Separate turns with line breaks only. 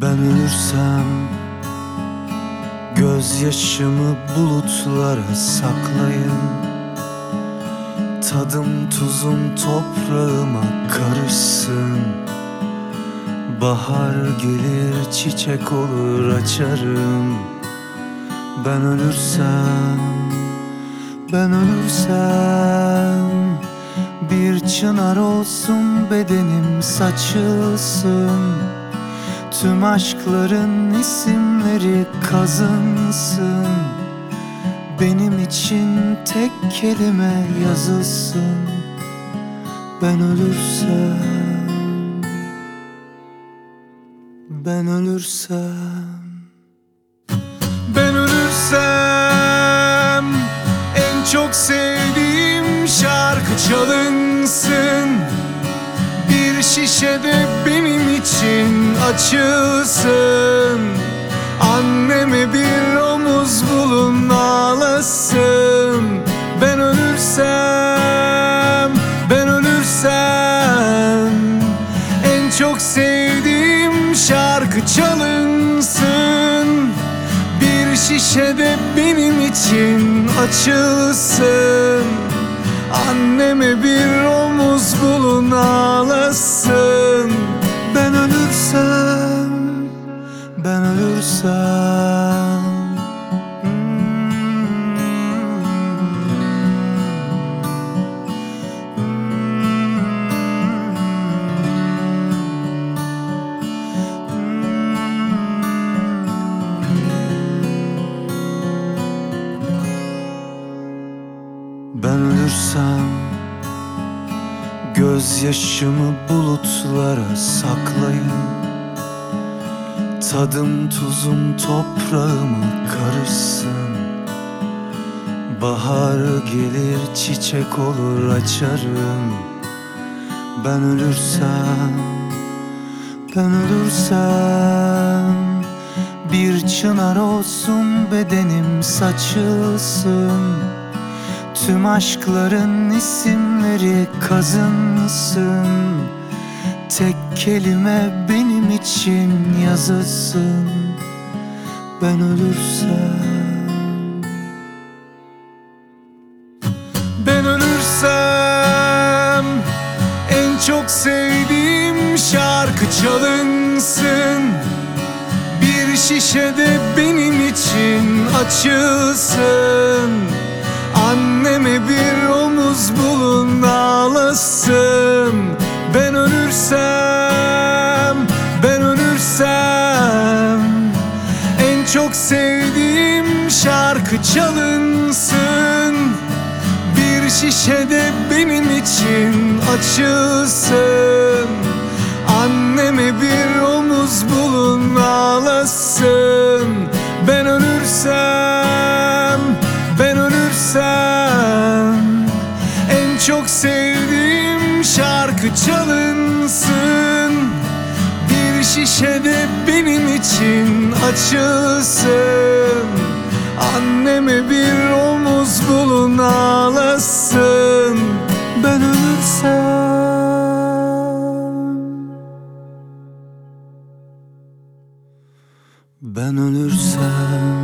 Ben ölürsem gözyaşımı bulutlara saklayın. Tadım tuzum toprağıma karışsın. Bahar gelir çiçek olur açarım. Ben ölürsem, ben ölürsem bir çınar olsun bedenim saçılsın. Tüm aşkların isimleri kazınsın. Benim için tek kelime yazılsın. Ben ölürsem, ben ölürsem, ben ölürsem en çok sevdiğim şarkı çalınsın. Bir şişede benim için açılsın. Anneme bir omuz bulun ağlasın. Ben ölürsem, ben ölürsem en çok sevdiğim şarkı çalınsın. Bir şişede benim için açılsın. Anneme bir omuz bulun ağlasın. Ben ölürsem, ben ölürsem, ben ölürsem gözyaşımı bulutlara saklayın. Tadım tuzum toprağıma karışsın. Bahar gelir çiçek olur açarım. Ben ölürsem, ben ölürsem bir çınar olsun bedenim saçılsın. Tüm aşkların isimleri kazınsın. Tek kelime benim için yazılsın. Ben ölürsem, ben ölürsem en çok sevdiğim şarkı çalınsın. Bir şişede benim için açılsın. Anneme bir omuz bulun ağlasın. Ben ölürsem, ben ölürsem en çok sevdiğim şarkı çalınsın. Bir şişede benim için açılsın. Anneme bir omuz bulun ağlasın. Ben ölürsem, ben ölürsem en çok sevdiğim şarkı çalınsın. Bir şişede benim için açılsın. Anneme bir omuz bulun ağlasın. Ben ölürsem, ben ölürsem.